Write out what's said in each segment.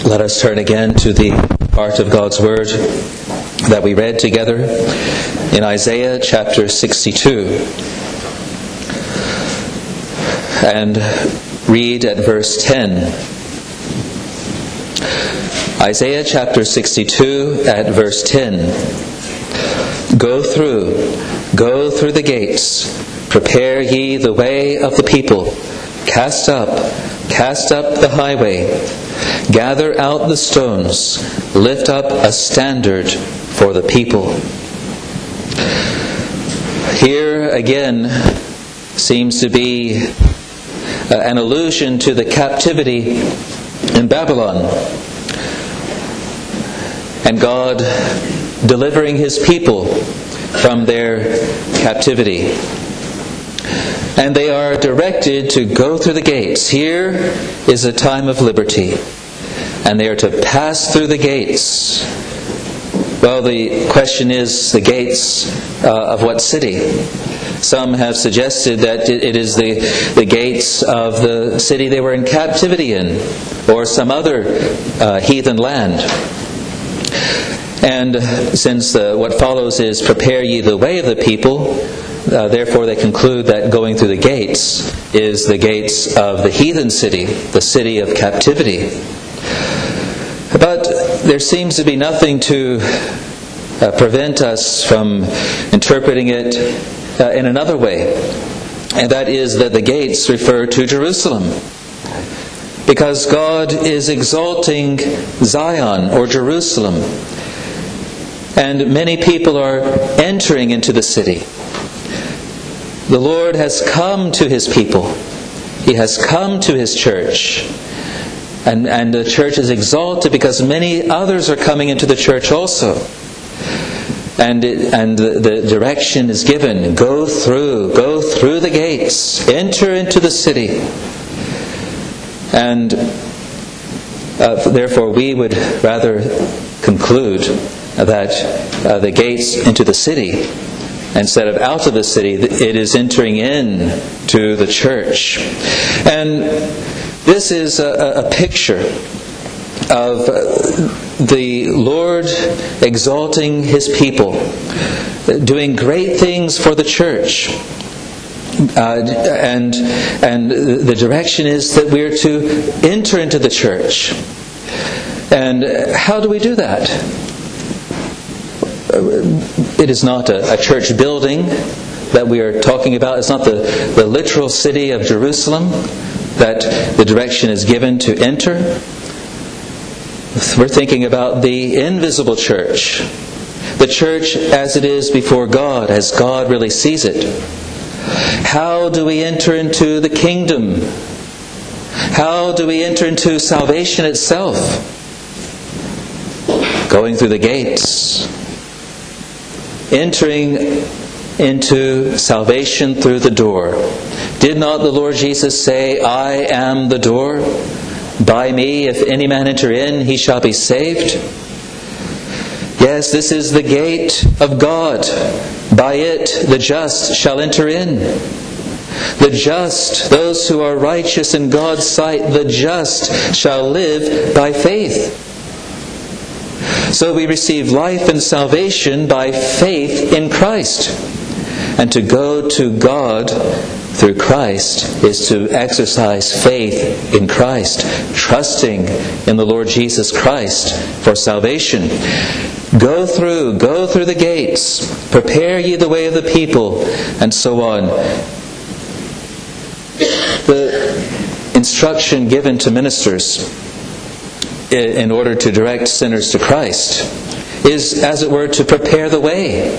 Let us turn again to the part of God's Word that we read together in Isaiah chapter 62. And read at verse 10. Isaiah chapter 62 at verse 10. Go through the gates, prepare ye the way of the people, cast up the highway, gather out the stones, lift up a standard for the people. Here again seems to be an allusion to the captivity in Babylon, and God delivering His people from their captivity. And they are directed to go through the gates. Here is a time of liberty, and they are to pass through the gates. Well, the question is, the gates of what city? Some have suggested that it is the gates of the city they were in captivity in, or some other heathen land. And since what follows is, prepare ye the way of the people, therefore they conclude that going through the gates is the gates of the heathen city, the city of captivity. But there seems to be nothing to prevent us from interpreting it in another way. And that is that the gates refer to Jerusalem. Because God is exalting Zion or Jerusalem. And many people are entering into the city. The Lord has come to His people. He has come to His church. And the church is exalted because many others are coming into the church also. And the direction is given, go through the gates, enter into the city. And therefore we would rather conclude that the gates into the city, instead of out of the city, it is entering in to the church. And this is a picture of the Lord exalting His people, doing great things for the church. And the direction is that we're to enter into the church. And how do we do that? It is not a church building that we are talking about. It's not the literal city of Jerusalem that the direction is given to enter. We're thinking about the invisible church. The church as it is before God, as God really sees it. How do we enter into the kingdom? How do we enter into salvation itself? Going through the gates. Entering into salvation through the door. Did not the Lord Jesus say, I am the door? By me, if any man enter in, he shall be saved? Yes, this is the gate of God. By it, the just shall enter in. The just, those who are righteous in God's sight, the just shall live by faith. So we receive life and salvation by faith in Christ. And to go to God through Christ is to exercise faith in Christ, trusting in the Lord Jesus Christ for salvation. Go through the gates, prepare ye the way of the people, and so on. The instruction given to ministers in order to direct sinners to Christ is, as it were, to prepare the way.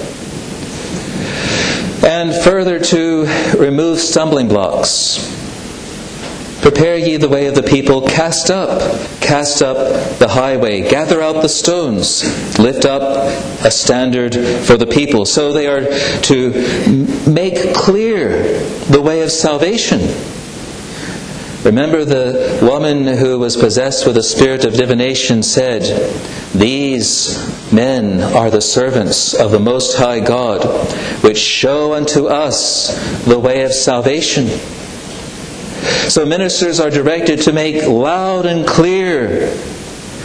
And further, to remove stumbling blocks. Prepare ye the way of the people, cast up the highway, gather out the stones, lift up a standard for the people. So they are to make clear the way of salvation. Remember, the woman who was possessed with a spirit of divination said, "These men are the servants of the Most High God, which show unto us the way of salvation." So ministers are directed to make loud and clear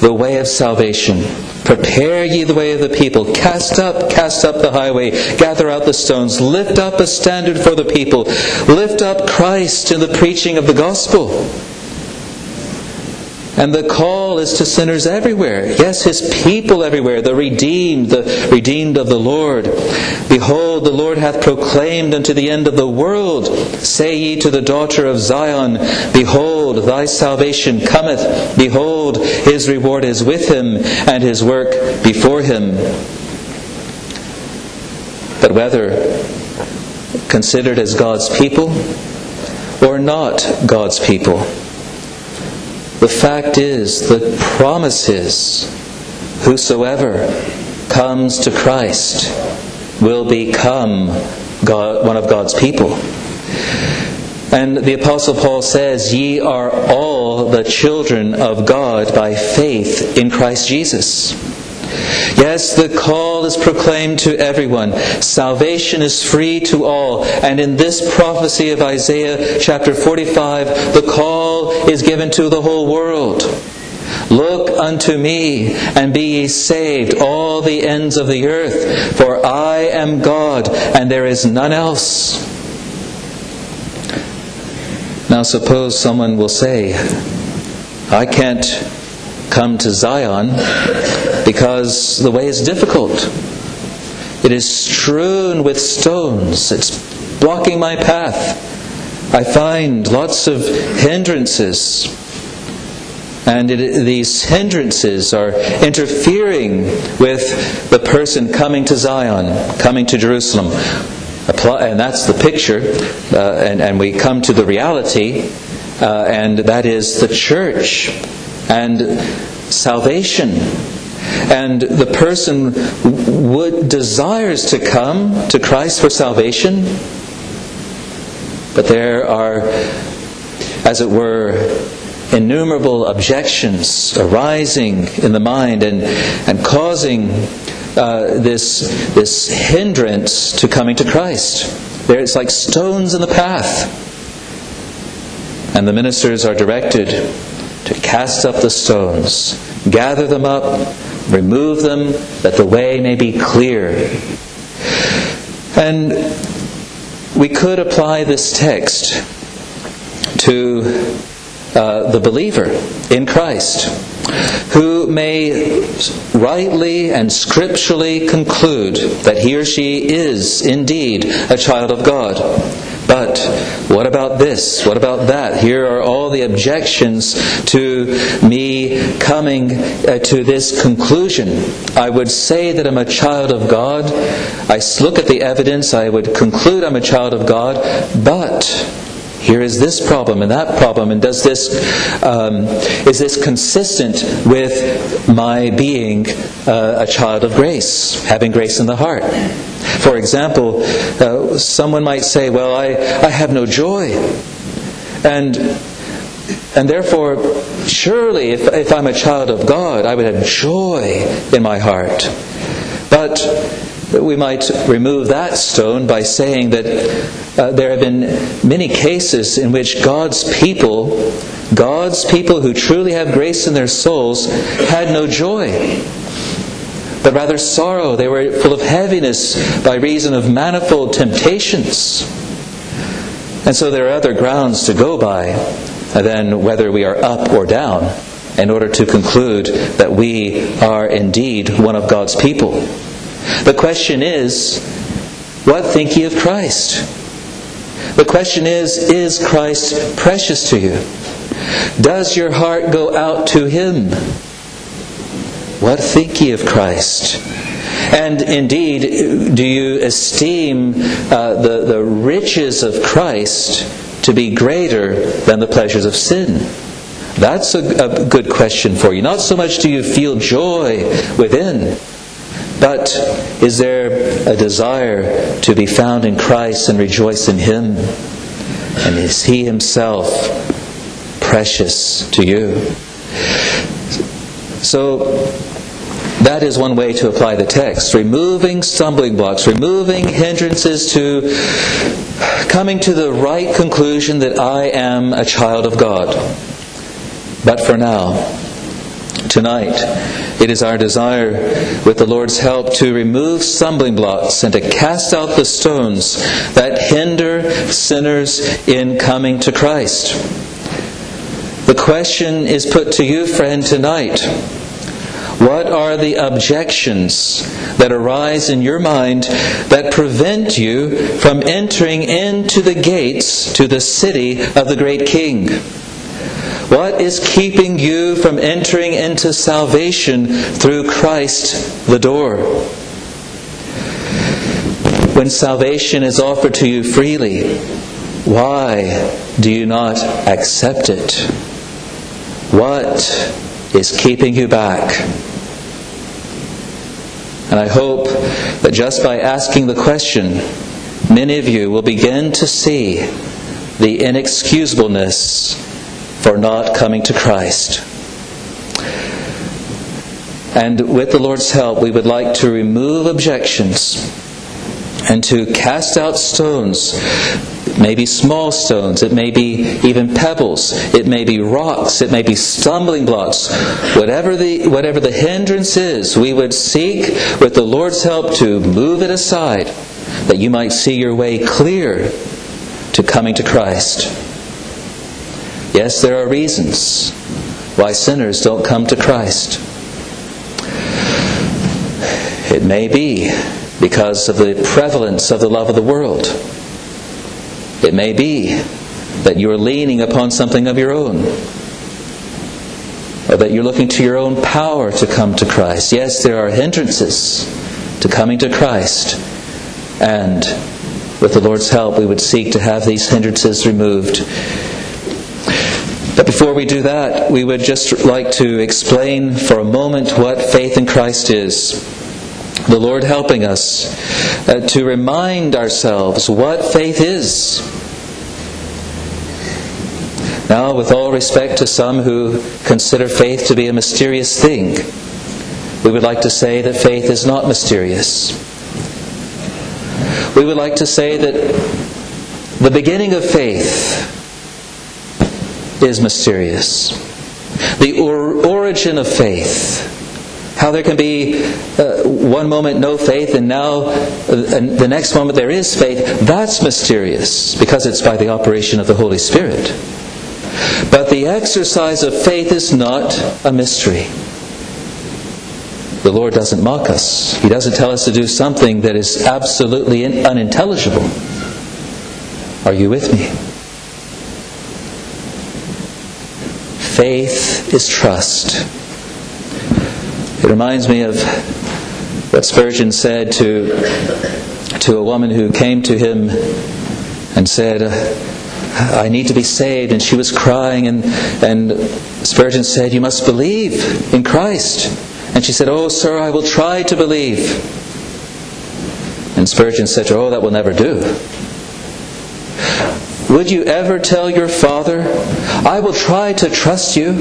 the way of salvation. Prepare ye the way of the people. Cast up the highway. Gather out the stones. Lift up a standard for the people. Lift up Christ in the preaching of the gospel. And the call is to sinners everywhere. Yes, His people everywhere. The redeemed of the Lord. Behold, the Lord hath proclaimed unto the end of the world. Say ye to the daughter of Zion, Behold, thy salvation cometh. Behold, His reward is with Him, and His work before Him. But whether considered as God's people or not God's people, the fact is, the promise is, whosoever comes to Christ will become one of God's people. And the Apostle Paul says, Ye are all the children of God by faith in Christ Jesus. Yes, the call is proclaimed to everyone. Salvation is free to all. And in this prophecy of Isaiah chapter 45, the call is given to the whole world. Look unto me, and be ye saved, all the ends of the earth. For I am God, and there is none else. Now suppose someone will say, I can't come to Zion because the way is difficult. It is strewn with stones. It's blocking my path. I find lots of hindrances. And these hindrances are interfering with the person coming to Zion, coming to Jerusalem. And that's the picture. And we come to the reality, and that is the church and salvation. And the person desires to come to Christ for salvation, but there are, as it were, innumerable objections arising in the mind and causing this hindrance to coming to Christ. It's like stones in the path. And the ministers are directed to cast up the stones, gather them up, remove them, that the way may be clear. And we could apply this text to the believer in Christ, who may rightly and scripturally conclude that he or she is indeed a child of God. But what about this? What about that? Here are all the objections to me coming to this conclusion. I would say that I'm a child of God. I look at the evidence, I would conclude I'm a child of God, but here is this problem and that problem, and is this consistent with my being a child of grace, having grace in the heart? For example, someone might say, well, I have no joy. And therefore, surely if I'm a child of God, I would have joy in my heart. But we might remove that stone by saying that there have been many cases in which God's people who truly have grace in their souls, had no joy, but rather sorrow. They were full of heaviness by reason of manifold temptations. And so there are other grounds to go by than whether we are up or down in order to conclude that we are indeed one of God's people. The question is, what think ye of Christ? The question is Christ precious to you? Does your heart go out to Him? What think ye of Christ? And indeed, do you esteem the riches of Christ to be greater than the pleasures of sin? That's a good question for you. Not so much do you feel joy within, but is there a desire to be found in Christ and rejoice in Him? And is He Himself precious to you? So that is one way to apply the text. Removing stumbling blocks, removing hindrances to coming to the right conclusion that I am a child of God. But for now, Tonight, it is our desire, with the Lord's help, to remove stumbling blocks and to cast out the stones that hinder sinners in coming to Christ. The question is put to you, friend, tonight. What are the objections that arise in your mind that prevent you from entering into the gates to the city of the great King? What is keeping you from entering into salvation through Christ the door? When salvation is offered to you freely, why do you not accept it? What is keeping you back? And I hope that just by asking the question, many of you will begin to see the inexcusableness for not coming to Christ. And with the Lord's help, we would like to remove objections and to cast out stones. It may be small stones, it may be even pebbles, it may be rocks, it may be stumbling blocks. Whatever the hindrance is, we would seek with the Lord's help to move it aside, that you might see your way clear to coming to Christ. Yes, there are reasons why sinners don't come to Christ. It may be because of the prevalence of the love of the world. It may be that you're leaning upon something of your own, or that you're looking to your own power to come to Christ. Yes, there are hindrances to coming to Christ, and with the Lord's help, we would seek to have these hindrances removed. But before we do that, we would just like to explain for a moment what faith in Christ is. The Lord helping us to remind ourselves what faith is. Now, with all respect to some who consider faith to be a mysterious thing, we would like to say that faith is not mysterious. We would like to say that the beginning of faith is mysterious. The origin of faith, how there can be one moment no faith and now the next moment there is faith, that's mysterious because it's by the operation of the Holy Spirit. But the exercise of faith is not a mystery. The Lord doesn't mock us. He doesn't tell us to do something that is absolutely unintelligible. Are you with me? Faith is trust. It reminds me of what Spurgeon said to a woman who came to him and said, I need to be saved. And she was crying, and Spurgeon said, you must believe in Christ. And she said, oh, sir, I will try to believe. And Spurgeon said to her, oh, that will never do. Would you ever tell your father, I will try to trust you?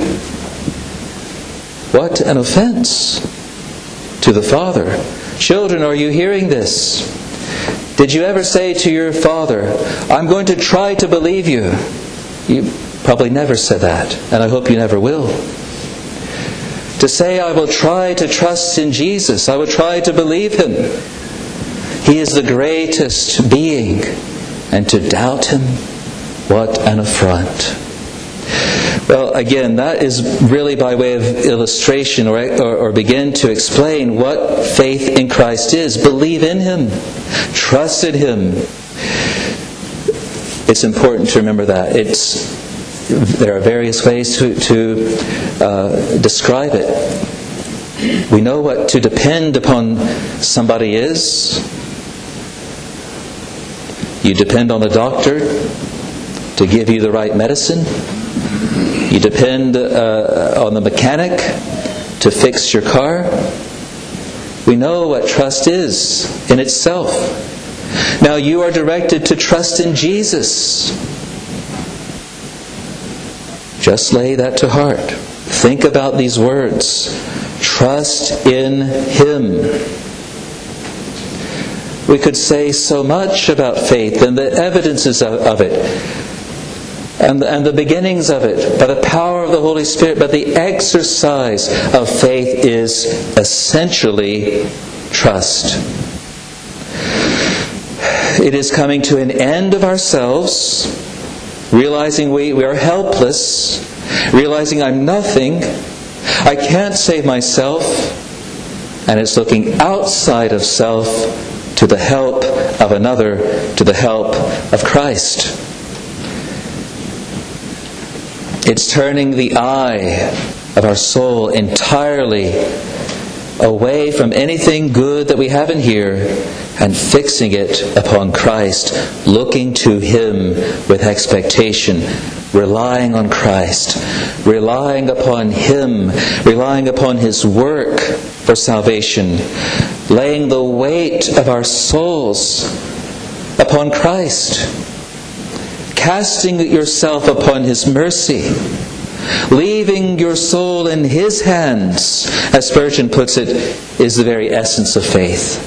What an offense to the Father. Children, are you hearing this? Did you ever say to your father, I'm going to try to believe you? You probably never said that, and I hope you never will. To say, I will try to trust in Jesus, I will try to believe Him. He is the greatest being, and to doubt Him, what an affront. Well, again, that is really by way of illustration or begin to explain what faith in Christ is. Believe in Him. Trust in Him. It's important to remember that. There are various ways to describe it. We know what to depend upon somebody is. You depend on the doctor to give you the right medicine. You depend on the mechanic to fix your car. We know what trust is in itself. Now you are directed to trust in Jesus. Just lay that to heart. Think about these words. Trust in Him. We could say so much about faith and the evidences of it. and the beginnings of it by the power of the Holy Spirit, but the exercise of faith is essentially trust. It is coming to an end of ourselves, realizing we are helpless, realizing I'm nothing, I can't save myself, and it's looking outside of self to the help of another, to the help of Christ. It's turning the eye of our soul entirely away from anything good that we have in here and fixing it upon Christ, looking to Him with expectation, relying on Christ, relying upon Him, relying upon His work for salvation, laying the weight of our souls upon Christ, casting yourself upon His mercy, leaving your soul in His hands, as Spurgeon puts it, is the very essence of faith.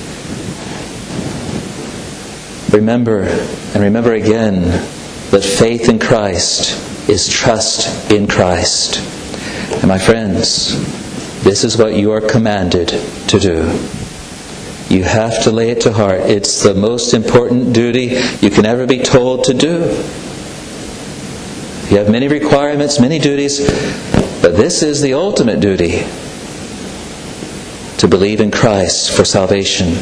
Remember, and remember again, that faith in Christ is trust in Christ. And my friends, this is what you are commanded to do. You have to lay it to heart. It's the most important duty you can ever be told to do. You have many requirements, many duties, but this is the ultimate duty, to believe in Christ for salvation.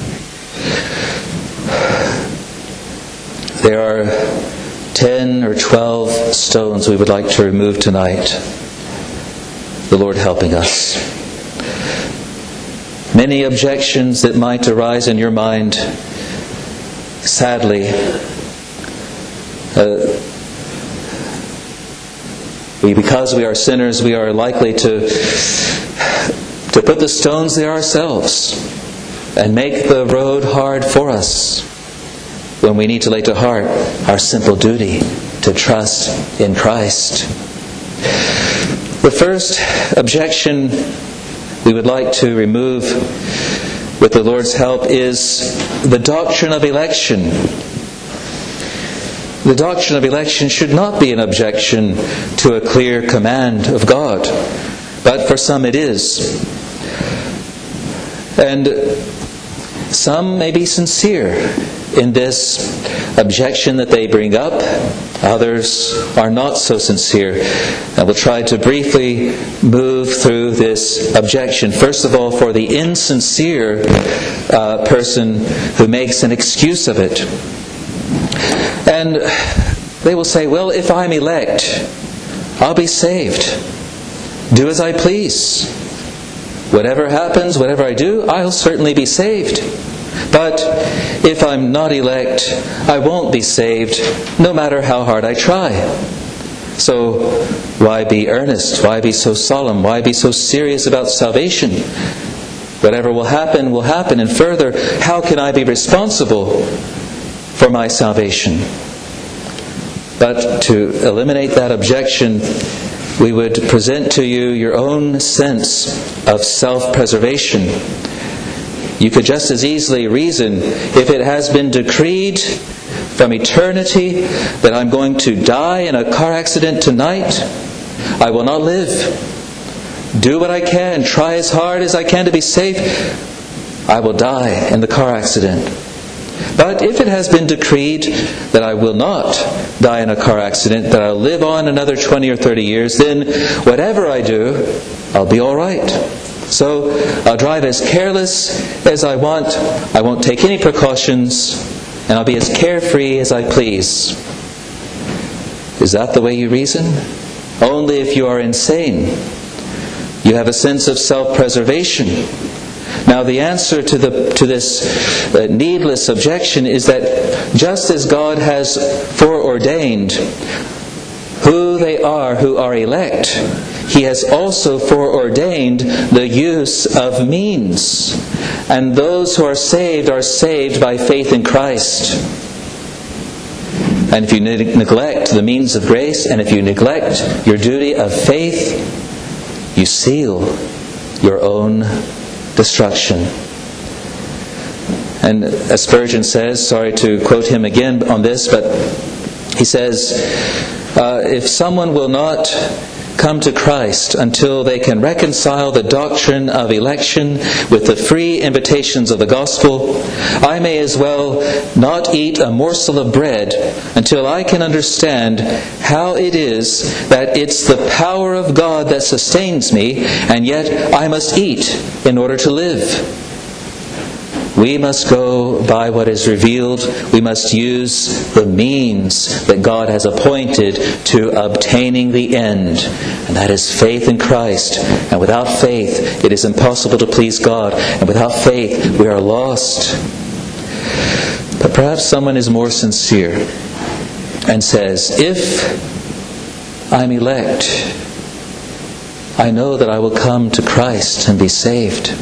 There are 10 or 12 stones we would like to remove tonight. The Lord helping us. Many objections that might arise in your mind, sadly, because we are sinners, we are likely to put the stones there ourselves and make the road hard for us, when we need to lay to heart our simple duty to trust in Christ. The first objection we would like to remove with the Lord's help is the doctrine of election. The doctrine of election should not be an objection to a clear command of God, but for some it is. And some may be sincere in this objection that they bring up. Others are not so sincere. And we'll try to briefly move through this objection. First of all, for the insincere person who makes an excuse of it. And they will say, well, if I'm elect, I'll be saved. Do as I please. Whatever happens, whatever I do, I'll certainly be saved. But if I'm not elect, I won't be saved, no matter how hard I try. So why be earnest? Why be so solemn? Why be so serious about salvation? Whatever will happen, will happen. And further, how can I be responsible for my salvation? But to eliminate that objection, we would present to you your own sense of self-preservation. You could just as easily reason, if it has been decreed from eternity that I'm going to die in a car accident tonight, I will not live. Do what I can, try as hard as I can to be safe, I will die in the car accident. But if it has been decreed that I will not die in a car accident, that I'll live on another 20 or 30 years, then whatever I do, I'll be all right. So I'll drive as careless as I want. I won't take any precautions, and I'll be as carefree as I please. Is that the way you reason? Only if you are insane. You have a sense of self-preservation. Now the answer to this needless objection is that just as God has foreordained who they are who are elect, He has also foreordained the use of means. And those who are saved by faith in Christ. And if you neglect the means of grace, and if you neglect your duty of faith, you seal your own destruction. And as Spurgeon says, sorry to quote him again on this, but He says, if someone will not come to Christ until they can reconcile the doctrine of election with the free invitations of the gospel, I may as well not eat a morsel of bread until I can understand how it is that it's the power of God that sustains me, and yet I must eat in order to live. We must go by what is revealed. We must use the means that God has appointed to obtaining the end. And that is faith in Christ. And without faith, it is impossible to please God. And without faith, we are lost. But perhaps someone is more sincere and says, if I'm elect, I know that I will come to Christ and be saved.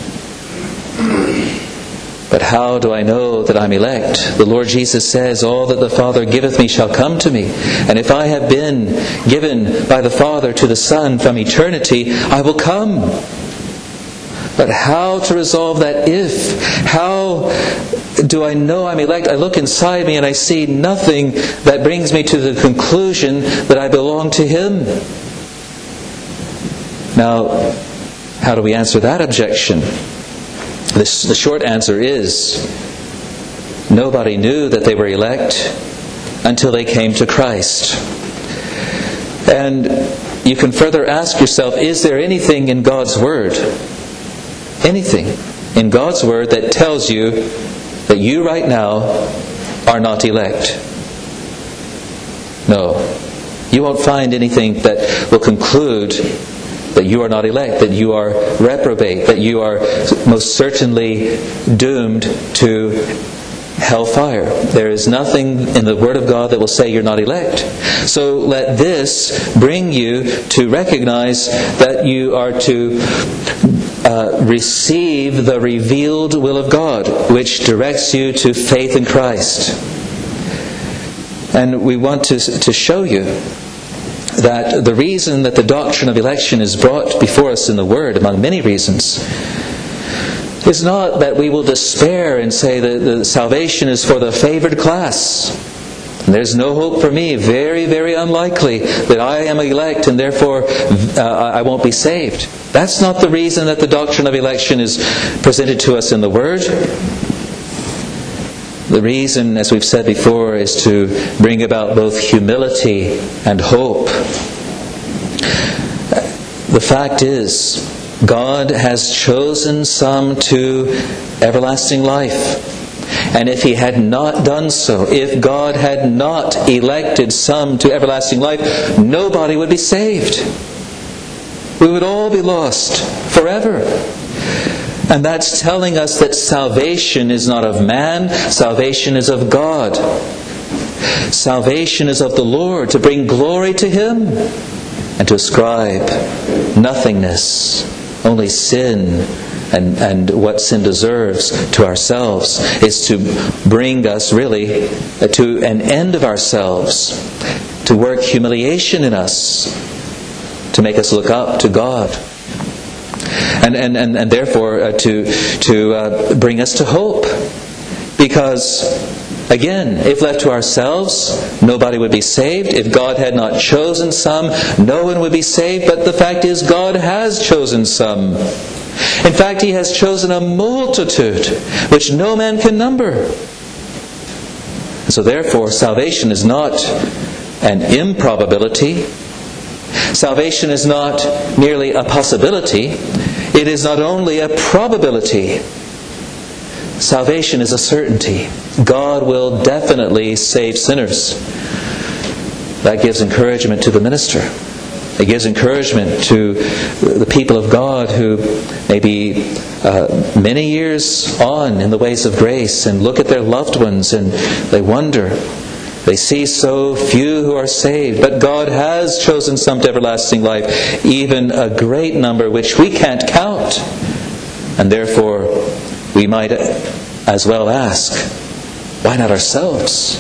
But how do I know that I'm elect? The Lord Jesus says, all that the Father giveth me shall come to me. And if I have been given by the Father to the Son from eternity, I will come. But how to resolve that if? How do I know I'm elect? I look inside me and I see nothing that brings me to the conclusion that I belong to Him. Now, how do we answer that objection? The short answer is, nobody knew that they were elect until they came to Christ. And you can further ask yourself, is there anything in God's Word, anything in God's Word that tells you that you right now are not elect? No. You won't find anything that will conclude that you are not elect, that you are reprobate, that you are most certainly doomed to hellfire. There is nothing in the Word of God that will say you're not elect. So let this bring you to recognize that you are to receive the revealed will of God, which directs you to faith in Christ. And we want to show you that the reason that the doctrine of election is brought before us in the Word, among many reasons, is not that we will despair and say that the salvation is for the favored class. There's no hope for me. Very, very unlikely that I am elect and therefore I won't be saved. That's not the reason that the doctrine of election is presented to us in the Word. The reason, as we've said before, is to bring about both humility and hope. The fact is, God has chosen some to everlasting life. And if He had not done so, if God had not elected some to everlasting life, nobody would be saved. We would all be lost forever. And that's telling us that salvation is not of man, salvation is of God. Salvation is of the Lord, to bring glory to Him and to ascribe nothingness, only sin and what sin deserves to ourselves, is to bring us really to an end of ourselves, to work humiliation in us, to make us look up to God. And therefore to bring us to hope. Because, again, if left to ourselves, nobody would be saved. If God had not chosen some, no one would be saved. But the fact is, God has chosen some. In fact, He has chosen a multitude which no man can number. So therefore, salvation is not an improbability. Salvation is not merely a possibility. It is not only a probability. Salvation is a certainty. God will definitely save sinners. That gives encouragement to the minister. It gives encouragement to the people of God who may be many years on in the ways of grace and look at their loved ones and they wonder. They see so few who are saved, but God has chosen some to everlasting life, even a great number which we can't count. And therefore, we might as well ask, why not ourselves?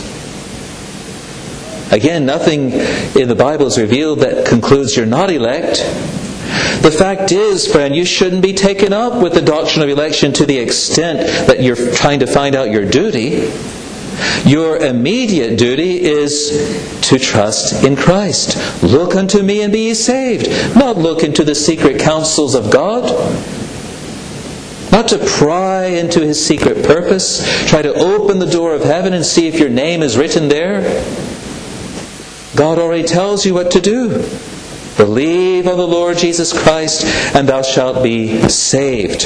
Again, nothing in the Bible is revealed that concludes you're not elect. The fact is, friend, you shouldn't be taken up with the doctrine of election to the extent that you're trying to find out your duty. Your immediate duty is to trust in Christ. Look unto me and be ye saved. Not look into the secret counsels of God. Not to pry into His secret purpose. Try to open the door of heaven and see if your name is written there. God already tells you what to do. Believe on the Lord Jesus Christ and thou shalt be saved.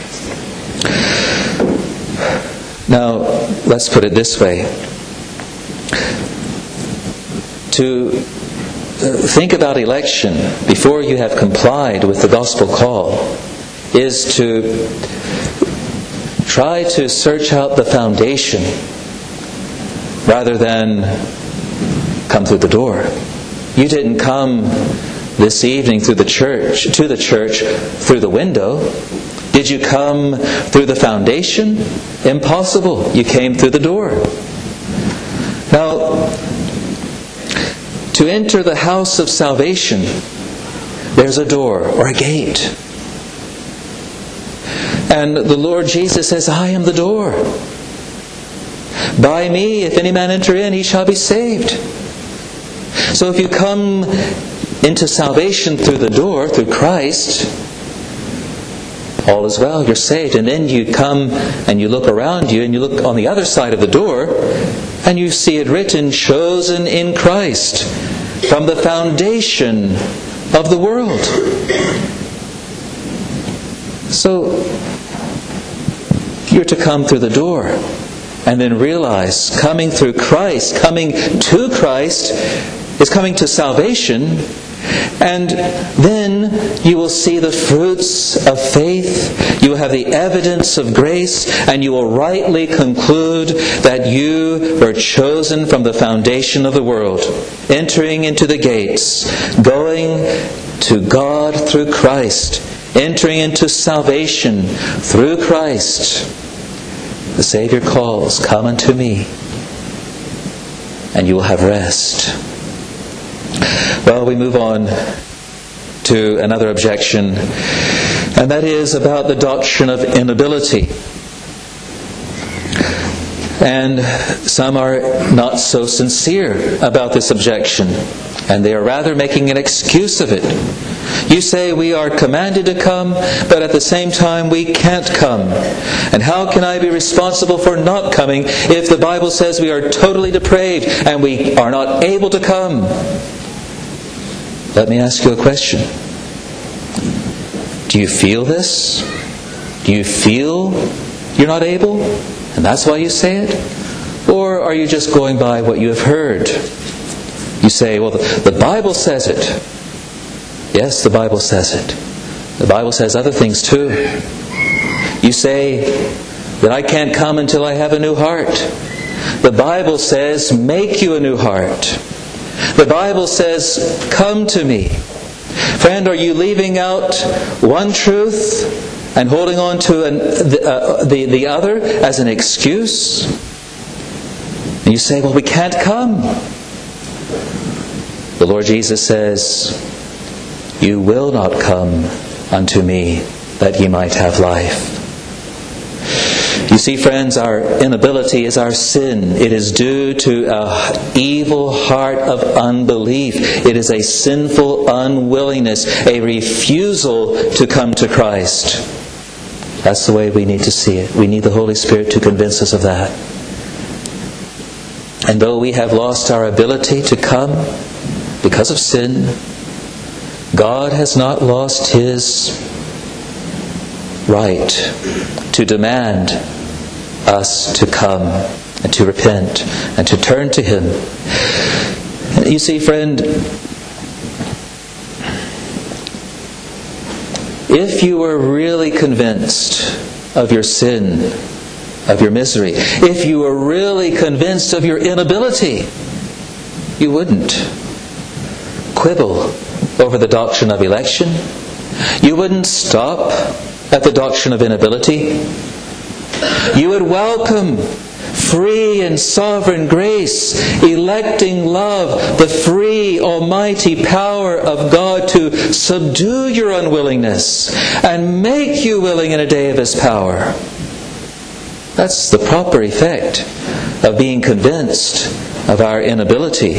Now, let's put it this way. To think about election before you have complied with the gospel call is to try to search out the foundation rather than come through the door. You didn't come this evening to the church through the window. Did you come through the foundation? Impossible. You came through the door. Now, to enter the house of salvation, there's a door or a gate. And the Lord Jesus says, I am the door. By me, if any man enter in, he shall be saved. So if you come into salvation through the door, through Christ, all is well, you're saved. And then you come and you look around you and you look on the other side of the door and you see it written, chosen in Christ from the foundation of the world. So you're to come through the door and then realize coming through Christ, coming to Christ is coming to salvation. And then you will see the fruits of faith, you will have the evidence of grace, and you will rightly conclude that you were chosen from the foundation of the world, entering into the gates, going to God through Christ, entering into salvation through Christ. The Savior calls, come unto me, and you will have rest. Well, we move on to another objection, and that is about the doctrine of inability. And some are not so sincere about this objection, and they are rather making an excuse of it. You say we are commanded to come, but at the same time we can't come. And how can I be responsible for not coming if the Bible says we are totally depraved and we are not able to come? Let me ask you a question. Do you feel this? Do you feel you're not able, and that's why you say it? Or are you just going by what you have heard? You say, well, the Bible says it. Yes, the Bible says it. The Bible says other things too. You say that I can't come until I have a new heart. The Bible says, make you a new heart. The Bible says, come to me. Friend, are you leaving out one truth and holding on to the other as an excuse? And you say, well, we can't come. The Lord Jesus says, you will not come unto me that ye might have life. You see, friends, our inability is our sin. It is due to an evil heart of unbelief. It is a sinful unwillingness, a refusal to come to Christ. That's the way we need to see it. We need the Holy Spirit to convince us of that. And though we have lost our ability to come because of sin, God has not lost His right to demand us to come and to repent and to turn to Him. You see, friend, if you were really convinced of your sin, of your misery, if you were really convinced of your inability, you wouldn't quibble over the doctrine of election. You wouldn't stop at the doctrine of inability. You would welcome free and sovereign grace, electing love, the free almighty power of God to subdue your unwillingness and make you willing in a day of His power. That's the proper effect of being convinced of our inability.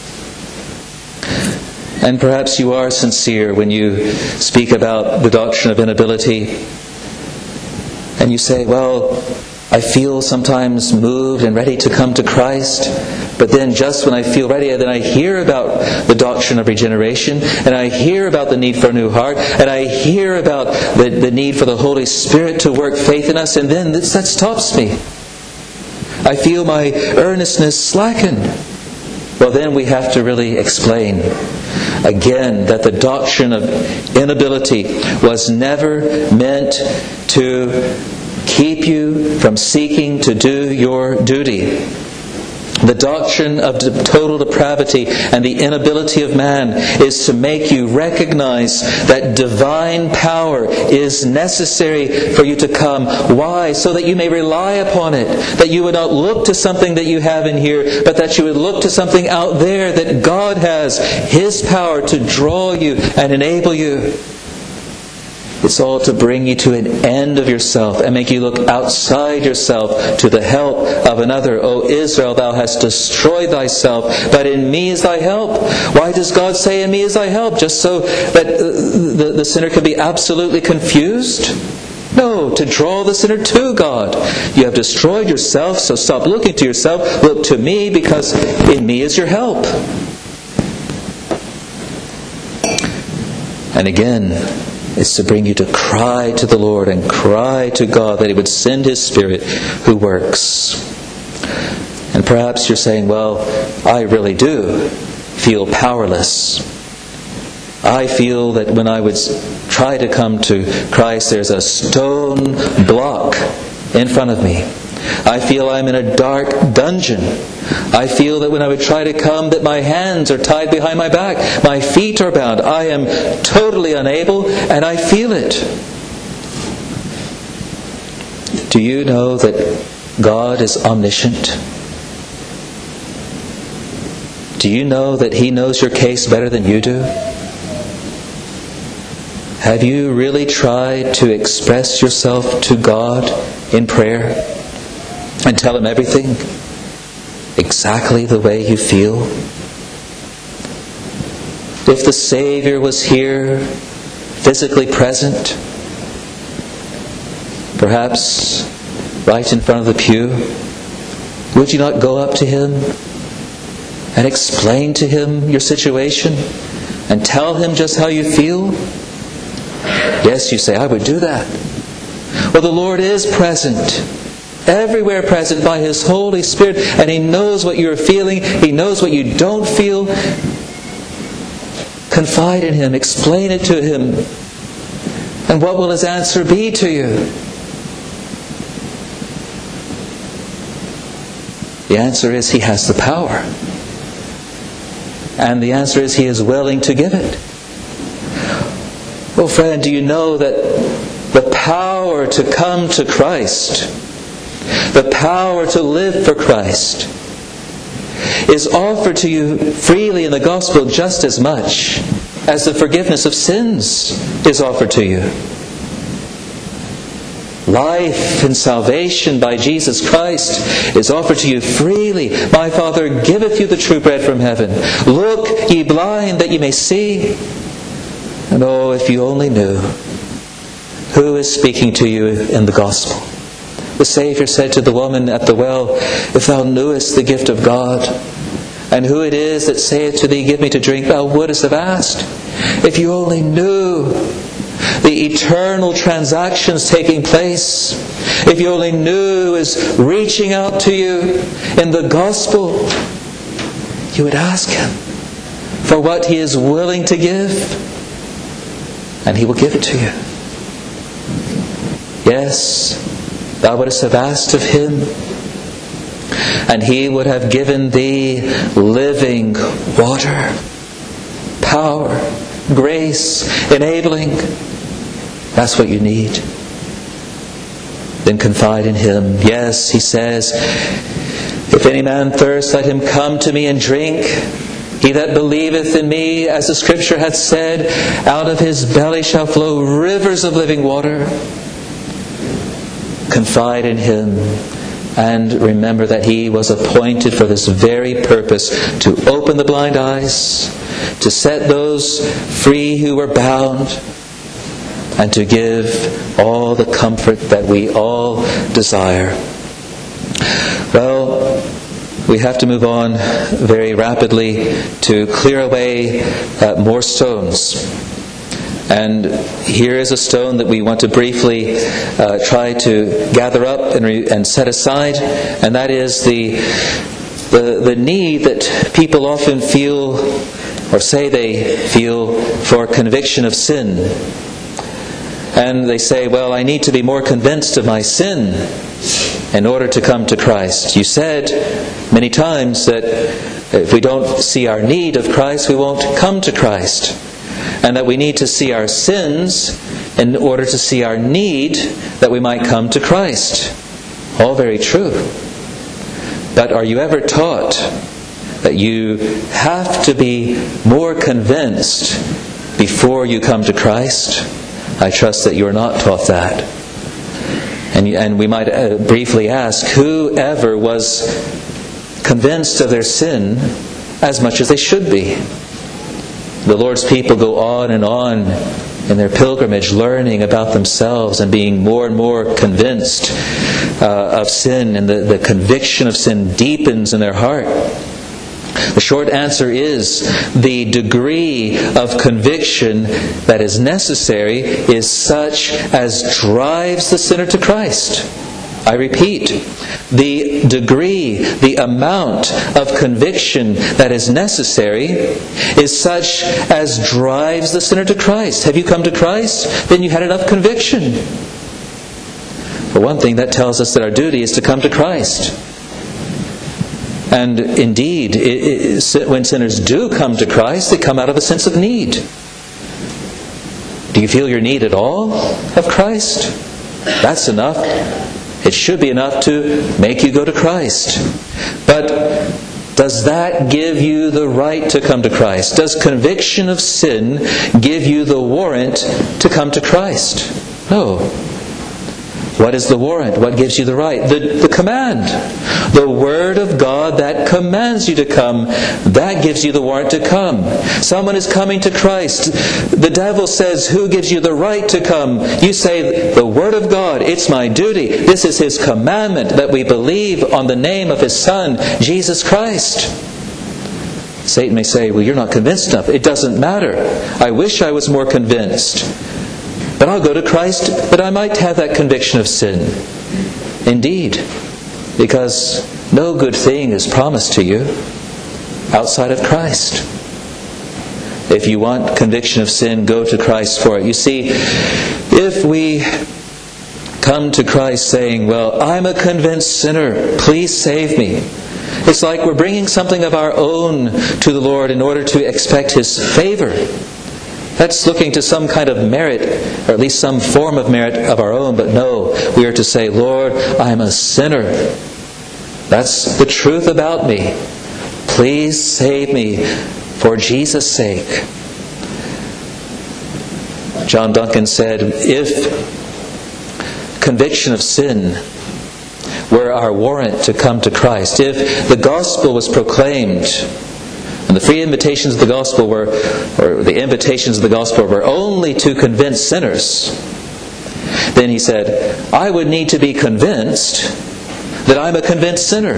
And perhaps you are sincere when you speak about the doctrine of inability. And you say, well, I feel sometimes moved and ready to come to Christ. But then just when I feel ready, then I hear about the doctrine of regeneration. And I hear about the need for a new heart. And I hear about the need for the Holy Spirit to work faith in us. And then that stops me. I feel my earnestness slacken. Well, then we have to really explain again that the doctrine of inability was never meant to keep you from seeking to do your duty. The doctrine of total depravity and the inability of man is to make you recognize that divine power is necessary for you to come. Why? So that you may rely upon it. That you would not look to something that you have in here, but that you would look to something out there that God has His power to draw you and enable you. It's all to bring you to an end of yourself and make you look outside yourself to the help of another. O Israel, thou hast destroyed thyself, but in me is thy help. Why does God say in me is thy help? Just so that the sinner can be absolutely confused? No, to draw the sinner to God. You have destroyed yourself, so stop looking to yourself. Look to me, because in me is your help. And again, it's to bring you to cry to the Lord and cry to God that He would send His Spirit who works. And perhaps you're saying, well, I really do feel powerless. I feel that when I would try to come to Christ, there's a stone block in front of me. I feel I'm in a dark dungeon. I feel that when I would try to come, that my hands are tied behind my back. My feet are bound. I am totally unable, and I feel it. Do you know that God is omniscient? Do you know that He knows your case better than you do? Have you really tried to express yourself to God in prayer and tell Him everything exactly the way you feel? If the Savior was here, physically present, perhaps right in front of the pew, would you not go up to Him and explain to Him your situation and tell Him just how you feel? Yes, you say, I would do that. Well, the Lord is present, everywhere present by His Holy Spirit, and He knows what you're feeling. He knows what you don't feel. Confide in Him, explain it to Him. And what will His answer be to you? The answer is He has the power. And the answer is He is willing to give it. Well, friend, do you know that the power to come to Christ, the power to live for Christ, is offered to you freely in the gospel just as much as the forgiveness of sins is offered to you? Life and salvation by Jesus Christ is offered to you freely. My Father giveth you the true bread from heaven. Look, ye blind, that ye may see. And oh, if you only knew who is speaking to you in the gospel. The Savior said to the woman at the well, if thou knewest the gift of God, and who it is that saith to thee, give me to drink, thou wouldest have asked. If you only knew the eternal transactions taking place, if you only knew who is reaching out to you in the gospel, you would ask Him for what He is willing to give, and He will give it to you. Yes, thou wouldst have asked of Him, and He would have given thee living water, power, grace, enabling. That's what you need. Then confide in Him. Yes, He says, if any man thirst, let him come to me and drink. He that believeth in me, as the Scripture hath said, out of his belly shall flow rivers of living water. confide in Him, and remember that He was appointed for this very purpose, to open the blind eyes, to set those free who were bound, and to give all the comfort that we all desire. Well, we have to move on very rapidly to clear away more stones. And here is a stone that we want to briefly try to gather up and set aside, and that is the need that people often feel, or say they feel, for conviction of sin. And they say, well, I need to be more convinced of my sin in order to come to Christ. You said many times that if we don't see our need of Christ, we won't come to Christ. And that we need to see our sins in order to see our need that we might come to Christ. All very true. But are you ever taught that you have to be more convinced before you come to Christ? I trust that you are not taught that. And we might briefly ask, whoever was convinced of their sin as much as they should be? The Lord's people go on and on in their pilgrimage, learning about themselves and being more and more convinced of sin, and the conviction of sin deepens in their heart. The short answer is the degree of conviction that is necessary is such as drives the sinner to Christ. I repeat, the degree, the amount of conviction that is necessary is such as drives the sinner to Christ. Have you come to Christ? Then you had enough conviction. For one thing, that tells us that our duty is to come to Christ. And indeed, when sinners do come to Christ, they come out of a sense of need. Do you feel your need at all of Christ? That's enough. It should be enough to make you go to Christ. But does that give you the right to come to Christ? Does conviction of sin give you the warrant to come to Christ? No. What is the warrant? What gives you the right? The command. The Word of God that commands you to come. That gives you the warrant to come. Someone is coming to Christ. The devil says, who gives you the right to come? You say, the Word of God. It's my duty. This is His commandment, that we believe on the name of His Son, Jesus Christ. Satan may say, well, you're not convinced enough. It doesn't matter. I wish I was more convinced. But I'll go to Christ that I might have that conviction of sin. Indeed, because no good thing is promised to you outside of Christ. If you want conviction of sin, go to Christ for it. You see, if we come to Christ saying, well, I'm a convinced sinner, please save me. It's like we're bringing something of our own to the Lord in order to expect His favor. That's looking to some kind of merit, or at least some form of merit of our own. But no, we are to say, Lord, I'm a sinner. That's the truth about me. Please save me for Jesus' sake. John Duncan said, if conviction of sin were our warrant to come to Christ, if the gospel was proclaimed, and the free invitations of the gospel were only to convince sinners, then he said, I would need to be convinced that I'm a convinced sinner.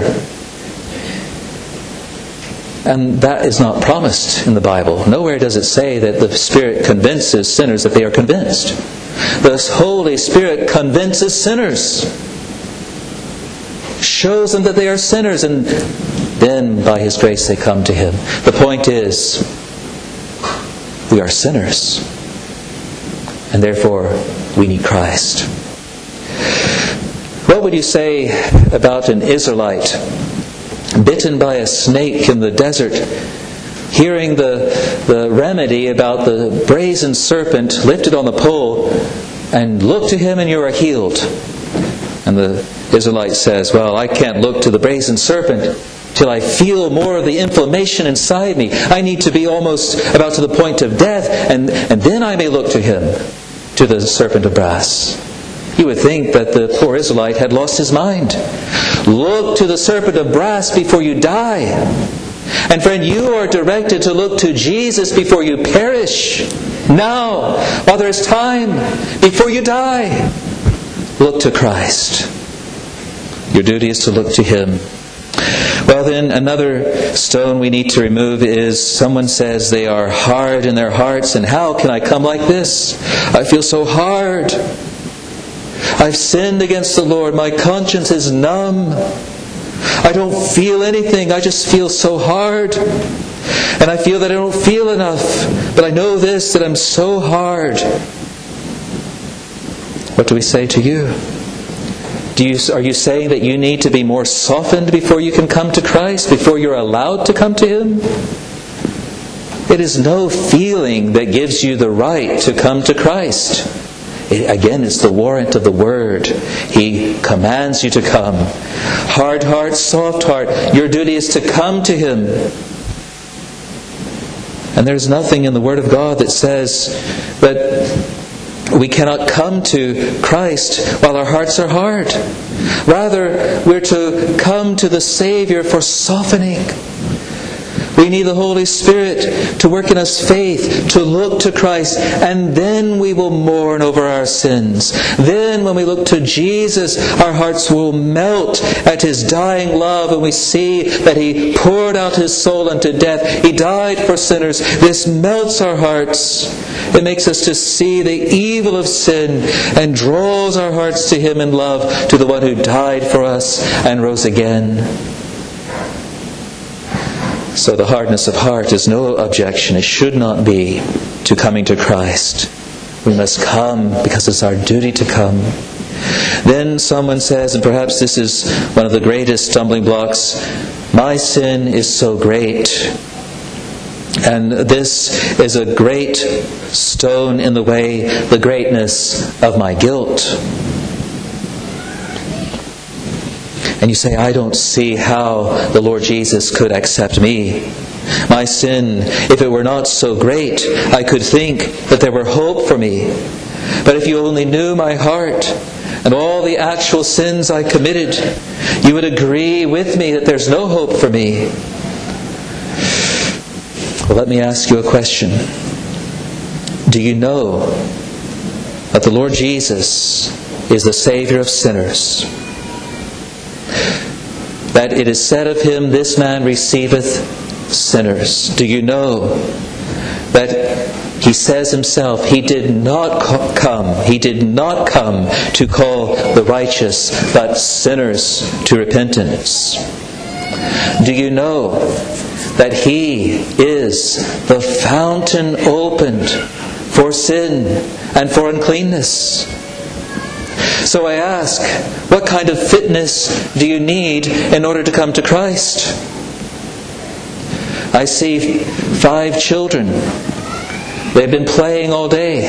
And that is not promised in the Bible. Nowhere does it say that the Spirit convinces sinners that they are convinced. The Holy Spirit convinces sinners, shows them that they are sinners, and then by His grace they come to Him. The point is, we are sinners, and therefore we need Christ. What would you say about an Israelite bitten by a snake in the desert, hearing the remedy about the brazen serpent lifted on the pole, and look to him and you are healed? And the Israelite says, well, I can't look to the brazen serpent till I feel more of the inflammation inside me. I need to be almost about to the point of death, and then I may look to him, to the serpent of brass. You would think that the poor Israelite had lost his mind. Look to the serpent of brass before you die. And friend, you are directed to look to Jesus before you perish. Now, while there is time, before you die, look to Christ. Your duty is to look to Him. Well then, another stone we need to remove is someone says they are hard in their hearts. And how can I come like this? I feel so hard. I've sinned against the Lord. My conscience is numb. I don't feel anything. I just feel so hard. And I feel that I don't feel enough. But I know this, that I'm so hard. What do we say to you? Are you saying that you need to be more softened before you can come to Christ? Before you're allowed to come to Him? It is no feeling that gives you the right to come to Christ. Again, it's the warrant of the Word. He commands you to come. Hard heart, soft heart. Your duty is to come to Him. And there's nothing in the Word of God that says that we cannot come to Christ while our hearts are hard. Rather, we're to come to the Savior for softening. We need the Holy Spirit to work in us faith, to look to Christ, and then we will mourn over our sins. Then when we look to Jesus, our hearts will melt at His dying love, and we see that He poured out His soul unto death. He died for sinners. This melts our hearts. It makes us to see the evil of sin and draws our hearts to Him in love, to the one who died for us and rose again. So the hardness of heart is no objection. It should not be to coming to Christ. We must come because it's our duty to come. Then someone says, and perhaps this is one of the greatest stumbling blocks, my sin is so great. And this is a great stone in the way, the greatness of my guilt. And you say, I don't see how the Lord Jesus could accept me. My sin, if it were not so great, I could think that there were hope for me. But if you only knew my heart and all the actual sins I committed, you would agree with me that there's no hope for me. Well, let me ask you a question. Do you know that the Lord Jesus is the Savior of sinners? That it is said of Him, this man receiveth sinners. Do you know that He says Himself, He did not come to call the righteous, but sinners to repentance? Do you know that He is the fountain opened for sin and for uncleanness? So I ask, what kind of fitness do you need in order to come to Christ? I see 5 children. They've been playing all day.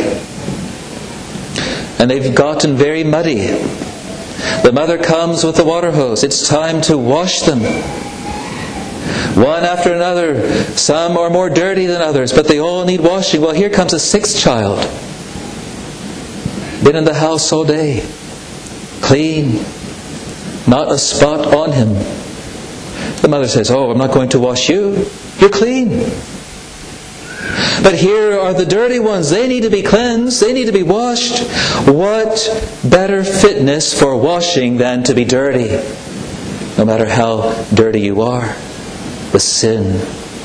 And they've gotten very muddy. The mother comes with the water hose. It's time to wash them. One after another. Some are more dirty than others, but they all need washing. Well, here comes a 6th child. Been in the house all day. Clean. Not a spot on him. The mother says, oh, I'm not going to wash you. You're clean. But here are the dirty ones. They need to be cleansed. They need to be washed. What better fitness for washing than to be dirty? No matter how dirty you are with sin.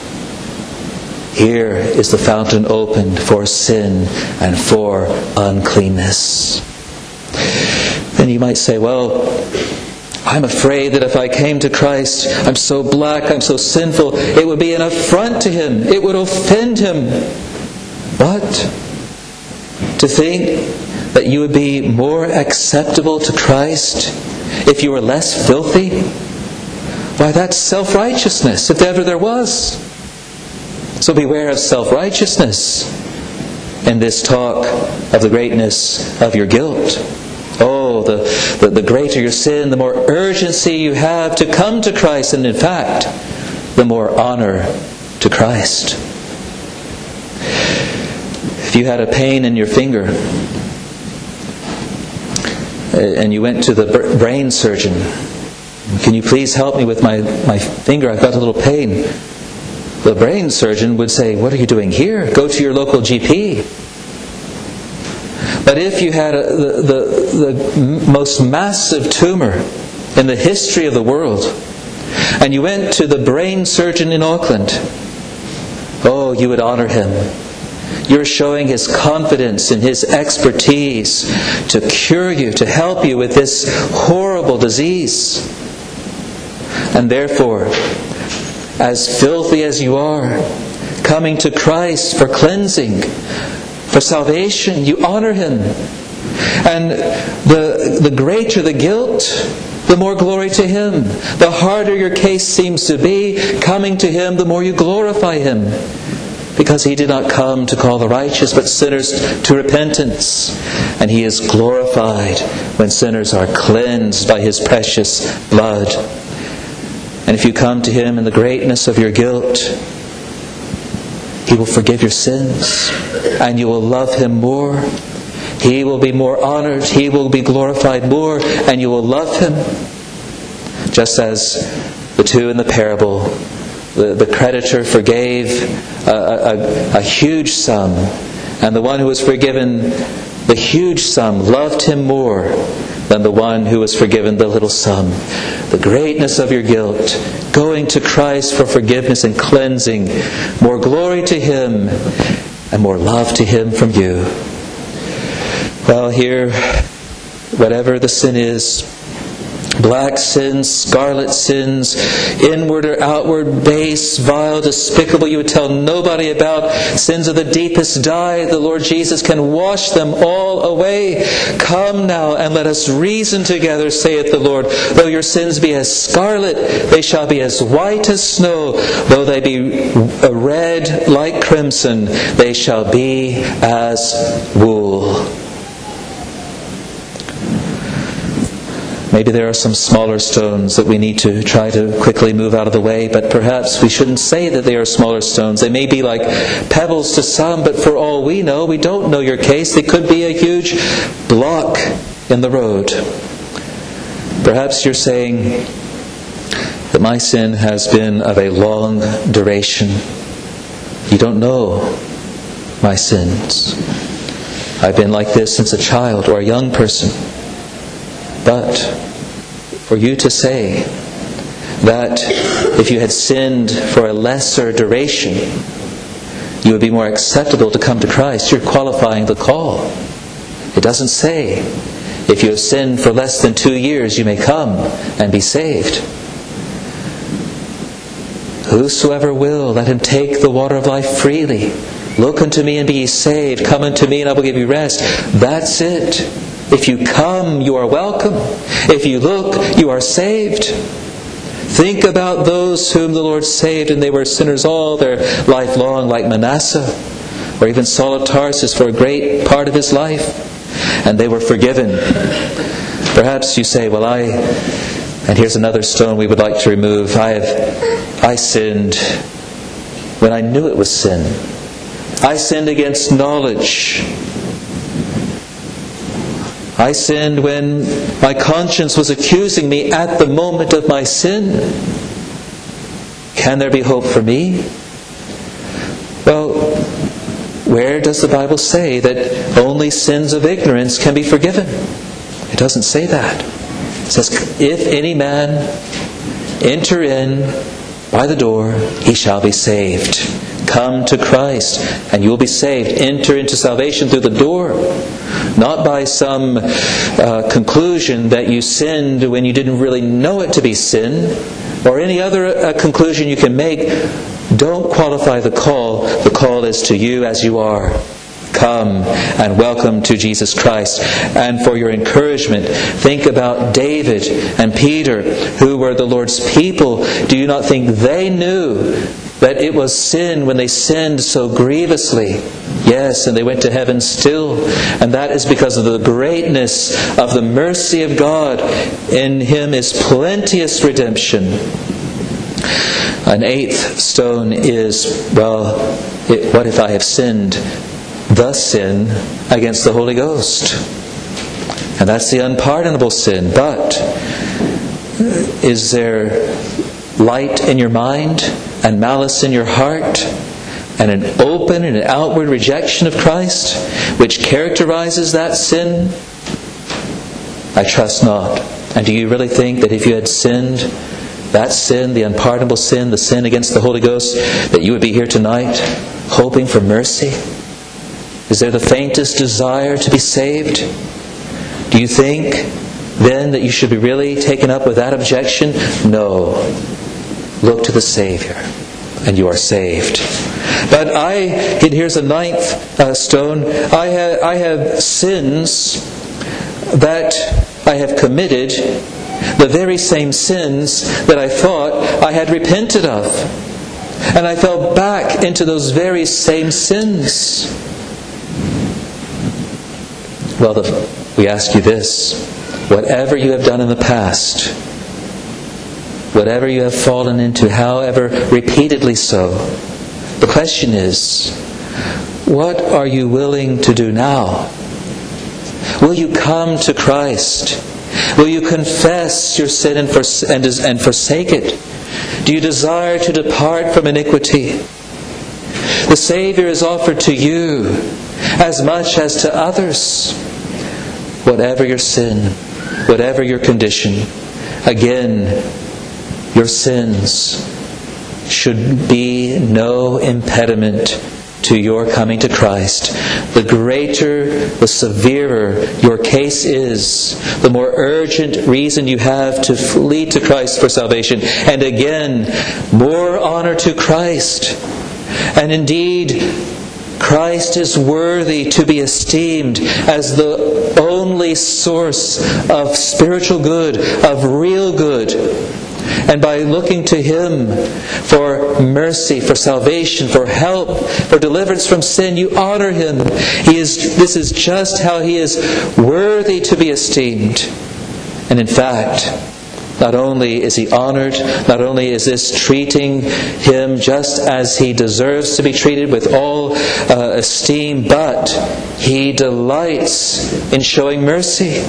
Here is the fountain opened for sin and for uncleanness. Then you might say, well, I'm afraid that if I came to Christ, I'm so black, I'm so sinful, it would be an affront to Him. It would offend Him. What? To think that you would be more acceptable to Christ if you were less filthy? Why, that's self-righteousness, if ever there was. So beware of self-righteousness in this talk of the greatness of your guilt. Oh, the greater your sin, the more urgency you have to come to Christ, and in fact, the more honor to Christ. If you had a pain in your finger, and you went to the brain surgeon. Can you please help me with my finger? I've got a little pain. The brain surgeon would say, what are you doing here? Go to your local GP. But if you had the most massive tumor in the history of the world, and you went to the brain surgeon in Auckland, oh, you would honor him. You're showing his confidence in his expertise to cure you, to help you with this horrible disease. And therefore, as filthy as you are, coming to Christ for cleansing, for salvation, you honor him. And the greater the guilt, the more glory to him. The harder your case seems to be, coming to him, the more you glorify him. Because he did not come to call the righteous, but sinners to repentance. And he is glorified when sinners are cleansed by his precious blood. And if you come to him in the greatness of your guilt, he will forgive your sins, and you will love him more. He will be more honored, he will be glorified more, and you will love him. Just as the two in the parable, the creditor forgave a huge sum, and the one who was forgiven the huge sum loved him more than the one who was forgiven the little sum. The greatness of your guilt, going to Christ for forgiveness and cleansing, more glory to him and more love to him from you. Well, here, whatever the sin is, black sins, scarlet sins, inward or outward, base, vile, despicable, you would tell nobody about, sins of the deepest dye, the Lord Jesus can wash them all away. Come now and let us reason together, saith the Lord. Though your sins be as scarlet, they shall be as white as snow. Though they be red like crimson, they shall be as wool. Maybe there are some smaller stones that we need to try to quickly move out of the way, but perhaps we shouldn't say that they are smaller stones. They may be like pebbles to some, but for all we know, we don't know your case. They could be a huge block in the road. Perhaps you're saying that my sin has been of a long duration. You don't know my sins. I've been like this since a child or a young person. But for you to say that if you had sinned for a lesser duration, you would be more acceptable to come to Christ, you're qualifying the call. It doesn't say, if you have sinned for less than 2 years, you may come and be saved. Whosoever will, let him take the water of life freely. Look unto me and be ye saved. Come unto me and I will give you rest. That's it. If you come, you are welcome. If you look, you are saved. Think about those whom the Lord saved and they were sinners all their life long, like Manasseh, or even Saul of Tarsus for a great part of his life. And they were forgiven. Perhaps you say, well, and here's another stone we would like to remove. I sinned when I knew it was sin. I sinned against knowledge. I sinned when my conscience was accusing me at the moment of my sin. Can there be hope for me? Well, where does the Bible say that only sins of ignorance can be forgiven? It doesn't say that. It says, if any man enter in by the door, he shall be saved. Come to Christ and you will be saved. Enter into salvation through the door. Not by some conclusion that you sinned when you didn't really know it to be sin, or any other conclusion you can make. Don't qualify the call. The call is to you as you are. Come and welcome to Jesus Christ. And for your encouragement, think about David and Peter, who were the Lord's people. Do you not think they knew that it was sin when they sinned so grievously? Yes, and they went to heaven still. And that is because of the greatness of the mercy of God. In Him is plenteous redemption. An eighth stone is, what if I have sinned the sin against the Holy Ghost? And that's the unpardonable sin. But is there light in your mind and malice in your heart and an open and an outward rejection of Christ which characterizes that sin? I trust not. And do you really think that if you had sinned, that sin, the unpardonable sin, the sin against the Holy Ghost, that you would be here tonight hoping for mercy? Is there the faintest desire to be saved? Do you think then that you should be really taken up with that objection? No. Look to the Savior, and you are saved. But here's a ninth stone. I have sins that I have committed, the very same sins that I thought I had repented of. And I fell back into those very same sins. Well, we ask you this. Whatever you have done in the past, whatever you have fallen into, however repeatedly so, the question is, what are you willing to do now? Will you come to Christ? Will you confess your sin and forsake it? Do you desire to depart from iniquity? The Savior is offered to you as much as to others. Whatever your sin, whatever your condition, again, your sins should be no impediment to your coming to Christ. The greater, the severer your case is, the more urgent reason you have to flee to Christ for salvation. And again, more honor to Christ. And indeed, Christ is worthy to be esteemed as the only source of spiritual good, of real good. And by looking to Him for mercy, for salvation, for help, for deliverance from sin, you honor Him. This is just how He is worthy to be esteemed. And in fact, not only is He honored, not only is this treating Him just as He deserves to be treated with all esteem, but He delights in showing mercy.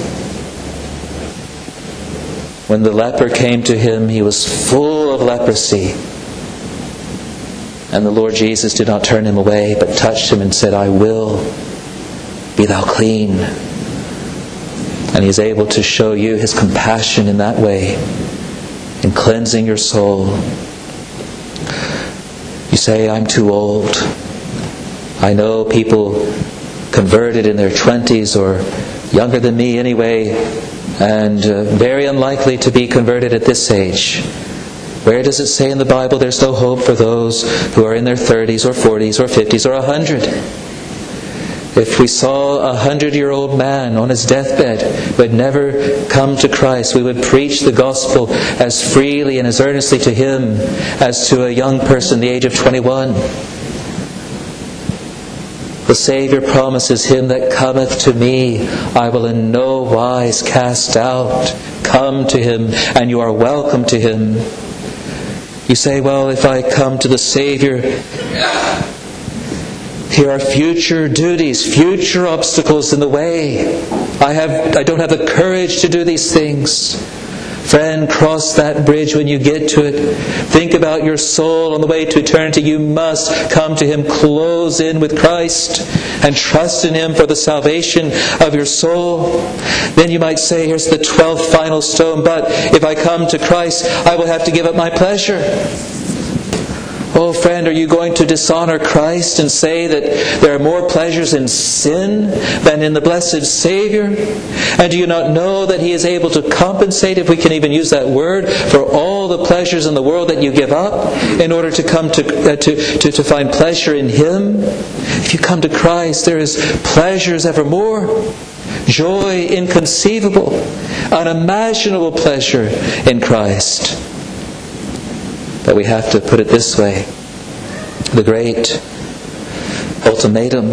When the leper came to Him, he was full of leprosy. And the Lord Jesus did not turn him away, but touched him and said, I will, be thou clean. And He is able to show you His compassion in that way, in cleansing your soul. You say, I'm too old. I know people converted in their 20s or younger than me anyway, and very unlikely to be converted at this age. Where does it say in the Bible there's no hope for those who are in their 30s or 40s or 50s or 100? If we saw a 100-year-old man on his deathbed who had never come to Christ, we would preach the gospel as freely and as earnestly to him as to a young person the age of 21. The Savior promises, him that cometh to me, I will in no wise cast out. Come to Him, and you are welcome to Him. You say, well, if I come to the Savior, here are future duties, future obstacles in the way. I don't have the courage to do these things. Friend, cross that bridge when you get to it. Think about your soul on the way to eternity. You must come to Him, close in with Christ, and trust in Him for the salvation of your soul. Then you might say, here's the 12th final stone, but if I come to Christ, I will have to give up my pleasure. Oh friend, are you going to dishonor Christ and say that there are more pleasures in sin than in the blessed Savior? And do you not know that He is able to compensate, if we can even use that word, for all the pleasures in the world that you give up in order to come to find pleasure in Him? If you come to Christ, there is pleasures evermore. Joy inconceivable, unimaginable pleasure in Christ. But we have to put it this way. The great ultimatum.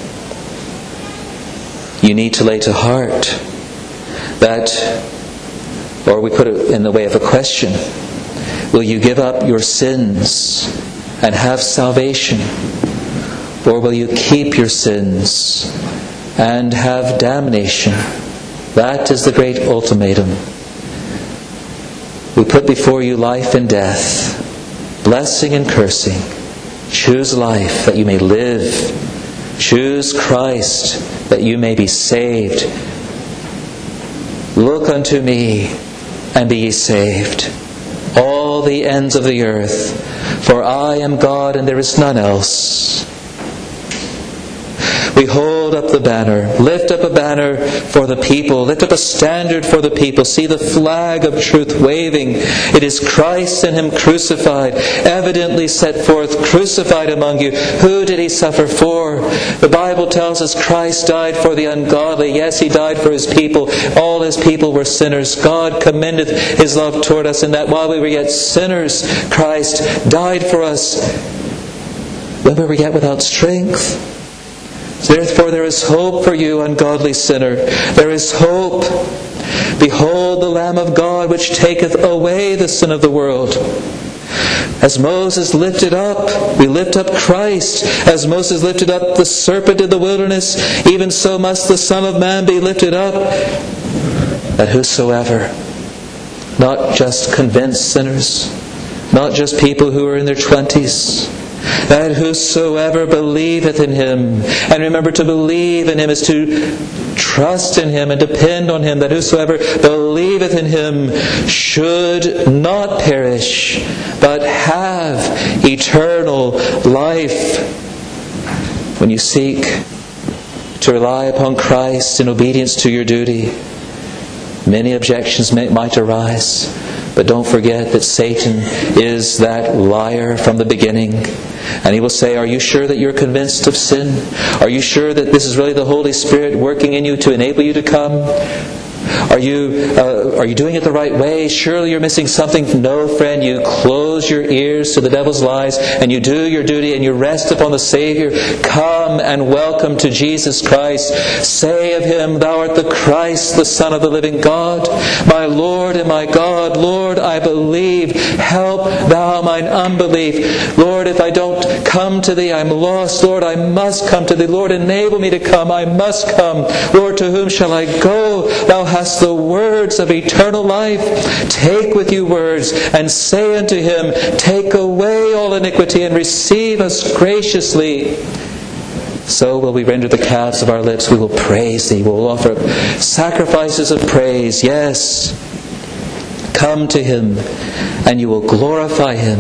You need to lay to heart that, or we put it in the way of a question, will you give up your sins and have salvation? Or will you keep your sins and have damnation? That is the great ultimatum. We put before you life and death, blessing and cursing. Choose life that you may live. Choose Christ that you may be saved. Look unto me and be ye saved, all the ends of the earth, for I am God and there is none else. We hold up the banner, lift up a banner for the people, lift up a standard for the people. See the flag of truth waving. It is Christ and Him crucified, evidently set forth, crucified among you. Who did He suffer for? The Bible tells us Christ died for the ungodly. Yes, He died for His people. All His people were sinners. God commendeth His love toward us in that while we were yet sinners, Christ died for us when we were yet without strength. Therefore there is hope for you, ungodly sinner. There is hope. Behold the Lamb of God, which taketh away the sin of the world. As Moses lifted up, we lift up Christ. As Moses lifted up the serpent in the wilderness, even so must the Son of Man be lifted up, that whosoever, not just convinced sinners, not just people who are in their 20s, that whosoever believeth in Him, and remember, to believe in Him is to trust in Him and depend on Him, that whosoever believeth in Him should not perish, but have eternal life. When you seek to rely upon Christ in obedience to your duty, many objections might arise. But don't forget that Satan is that liar from the beginning. And he will say, are you sure that you're convinced of sin? Are you sure that this is really the Holy Spirit working in you to enable you to come? Are you doing it the right way? Surely you're missing something. No, friend, you close your ears to the devil's lies and you do your duty and you rest upon the Savior. Come and welcome to Jesus Christ. Say of Him, Thou art the Christ, the Son of the living God. My Lord and my God, Lord, I believe. Help Thou mine unbelief. Lord, if I don't come to Thee, I'm lost. Lord, I must come to Thee. Lord, enable me to come. I must come. Lord, to whom shall I go? Thou hast the words of eternal life. Take with you words and say unto Him, take away all iniquity and receive us graciously. So will we render the calves of our lips. We will praise Thee. We will offer sacrifices of praise. Yes. Come to Him and you will glorify Him.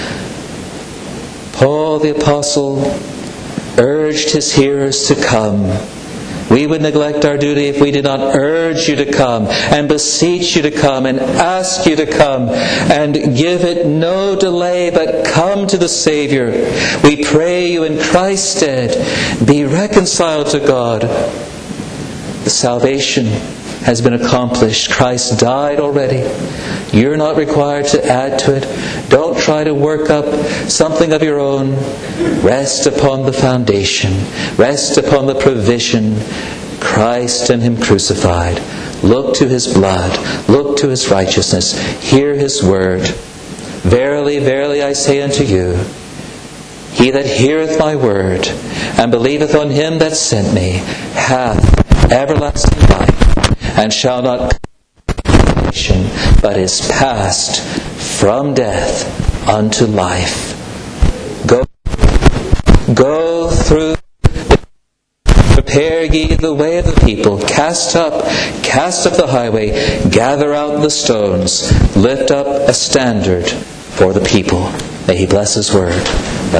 Paul the Apostle urged his hearers to come. We would neglect our duty if we did not urge you to come and beseech you to come and ask you to come and give it no delay, but come to the Savior. We pray you in Christ's stead, be reconciled to God. The salvation has been accomplished. Christ died already. You're not required to add to it. Don't try to work up something of your own. Rest upon the foundation. Rest upon the provision. Christ and Him crucified. Look to His blood. Look to His righteousness. Hear His word. Verily, verily, I say unto you, he that heareth my word and believeth on Him that sent me hath everlasting life, and shall not come to damnation, but is passed from death unto life. Go through, prepare ye the way of the people, cast up the highway, gather out the stones, lift up a standard for the people. May He bless His word.